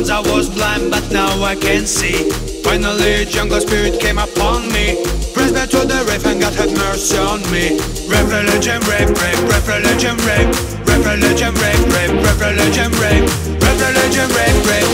Once I was blind, but now I can see. Finally, jungle spirit came upon me. Pressed me to the rave and God had mercy on me. Rap religion, rape, rape, rap religion, rape. Rap religion, rape, rape, rap religion, rape. Rap religion, rape, rape,